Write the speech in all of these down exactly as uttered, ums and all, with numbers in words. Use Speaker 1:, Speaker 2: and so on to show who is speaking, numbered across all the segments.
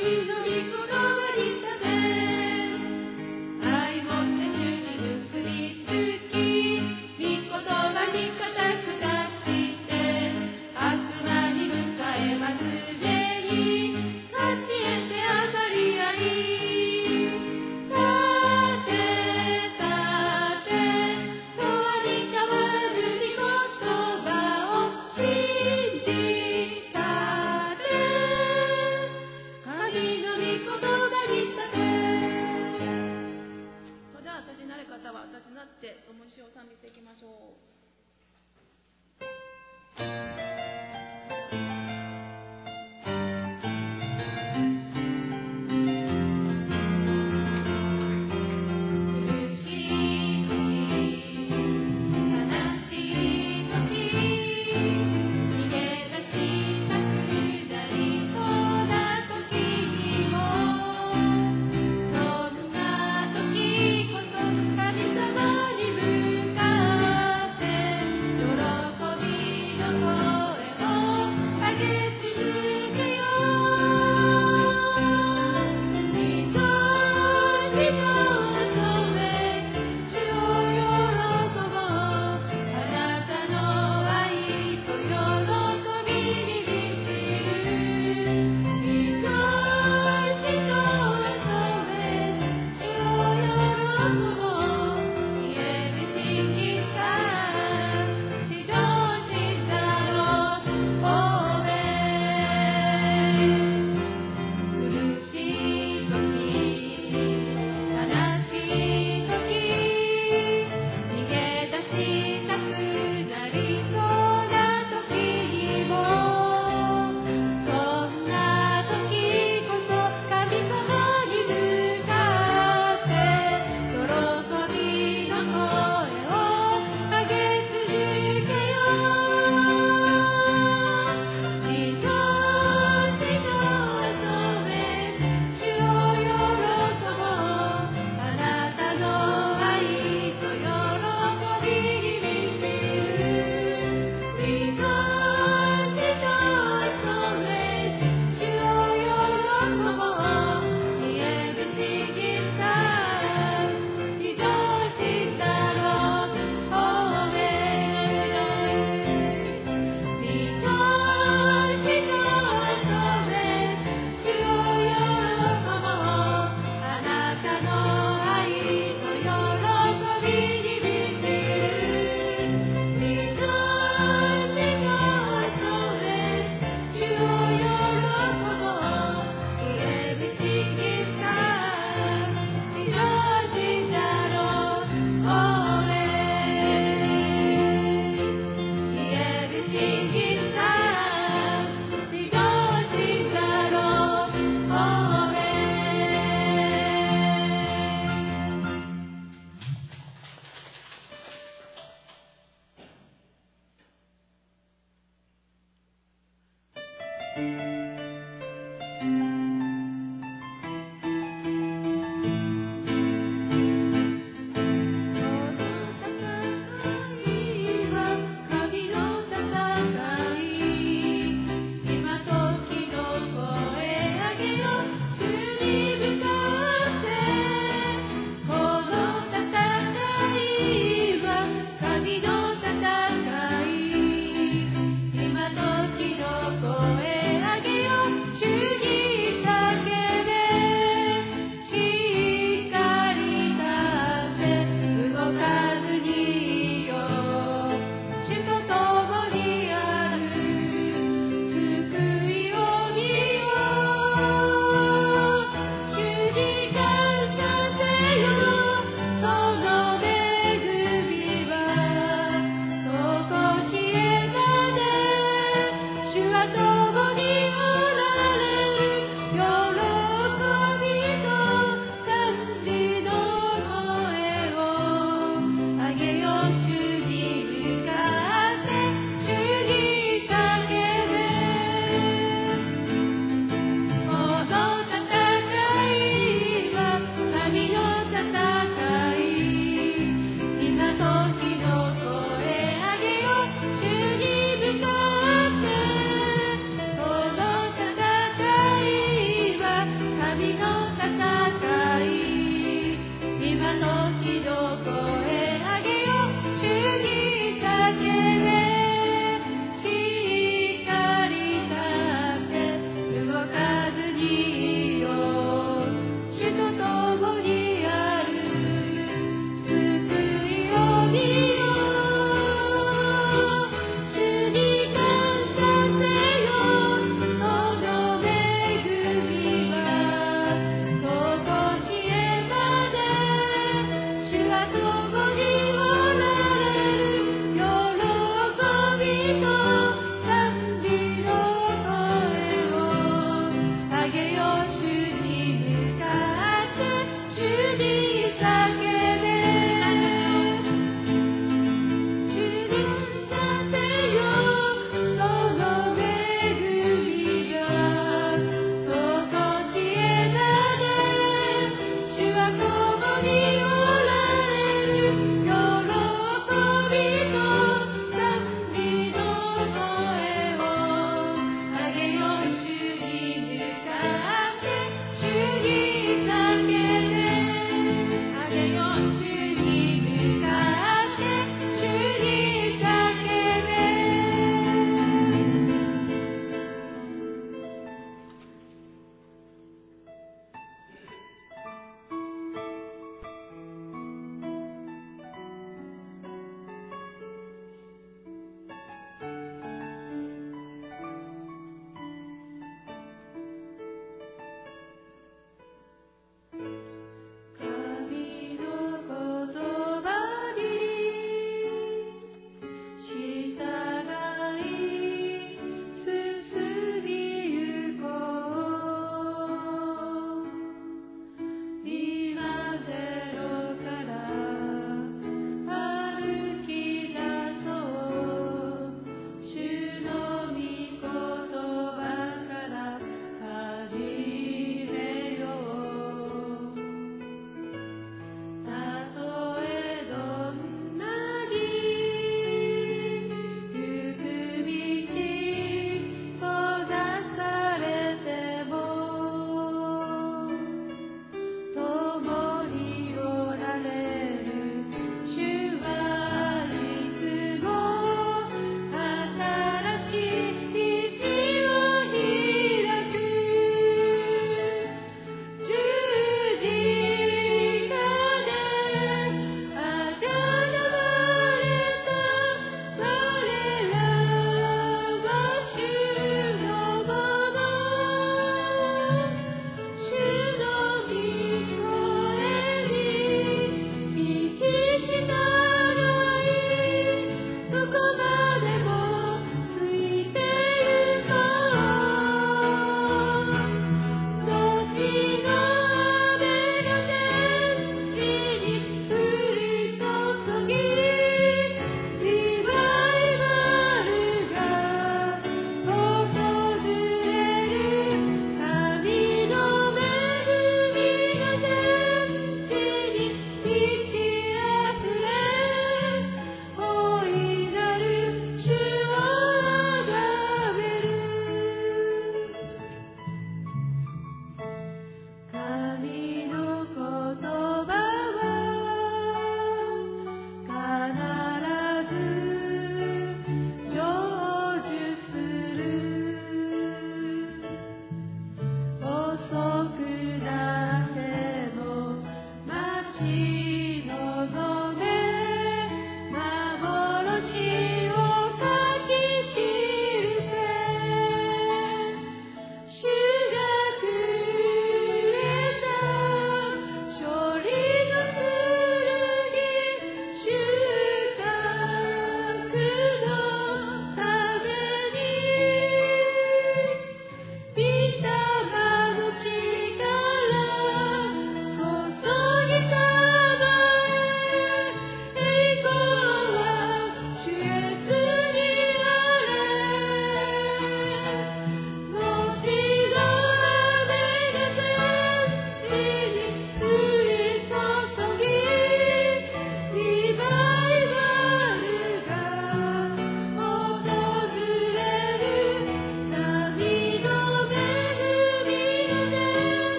Speaker 1: 神の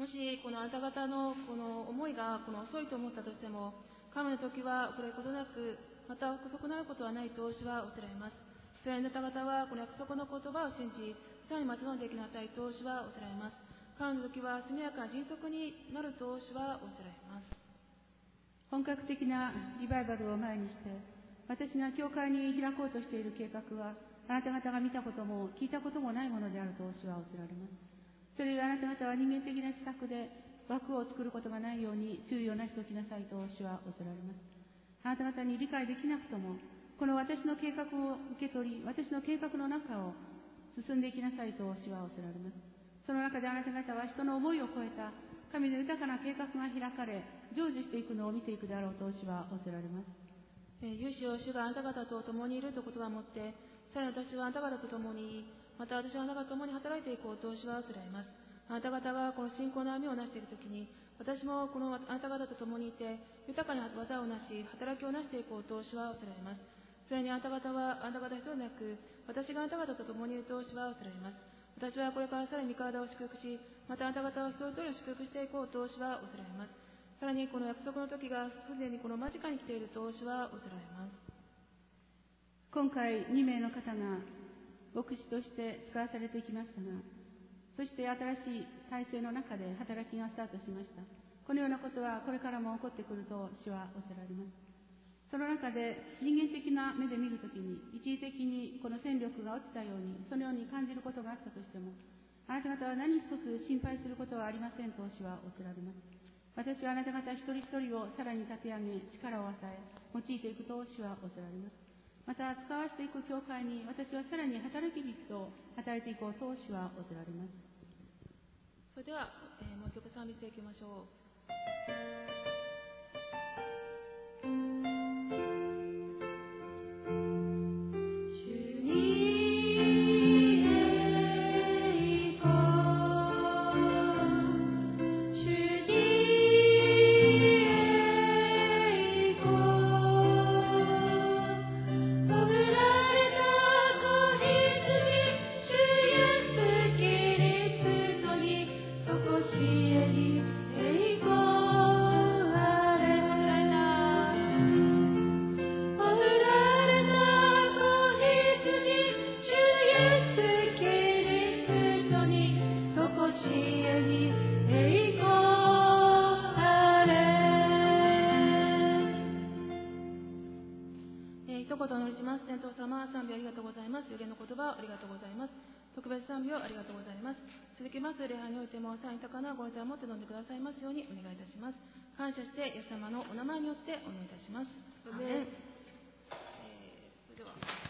Speaker 1: しこのあなた方のこの思いがこの遅いと思ったとしても、神の時は遅れることなく、また遅くなることはないと主はおせられます。それにあなた方はこの約束の言葉を信じ、さらに待ち望んでいきなさいと主はおせられます。神の時は速やかな迅速になると主はおせられます。
Speaker 2: 本格的なリバイバルを前にして、私が教会に開こうとしている計画は、あなた方が見たことも聞いたこともないものであると主はおせられます。それゆえあなた方は人間的な施策で枠を作ることがないように注意をなしておきなさいと主はおせられます。あなた方に理解できなくとも、この私の計画を受け取り、私の計画の中を進んでいきなさいと主はおせられます。その中であなた方は人の思いを超えた神の豊かな計画が開かれ、成就していくのを見ていくであろうと主はおせられます。
Speaker 1: 勇士を主があなた方と共にいるという言葉をもって、さらに私はあなた方と共に、また私はあなた方と共に働いていこうと主はおせられます。あなた方がこの信仰の網をなしているときに、私もこのあなた方と共にいて、豊かな技をなし、働きをなしていこうと主はおせられます。それにあなた方はあなた方一人なく、私があなた方と共にいると主はおせられます。私はこれからさらに体を祝福し、またあなた方を一人一人祝福していこうと主はおせられます。さらにこの約束の時がすでにこの間近に来ていると主はおせられます。
Speaker 2: 今回に名の方が牧師として使わされていきましたが、そして新しい体制の中で働きがスタートしました。このようなことはこれからも起こってくると主はおせられます。その中で人間的な目で見るときに一時的にこの戦力が落ちたように、そのように感じることがあったとしても、あなた方は何一つ心配することはありませんと主はおせられます。私はあなた方一人一人をさらに立て上げ、力を与え、用いていくと主はおせられます。また使わしていく教会に私はさらに働き人と働いていこうと主はおせられます。
Speaker 1: それでは、えー、もう一曲賛美していきましょう。賛美ありがとうございます。予言の言葉ありがとうございます。特別賛美をありがとうございます。続きます礼拝においてもさらに高なご礼を持って飲んでくださいますようにお願いいたします。感謝してイエス様のお名前によってお願いいたします。アーメン。えー、それでは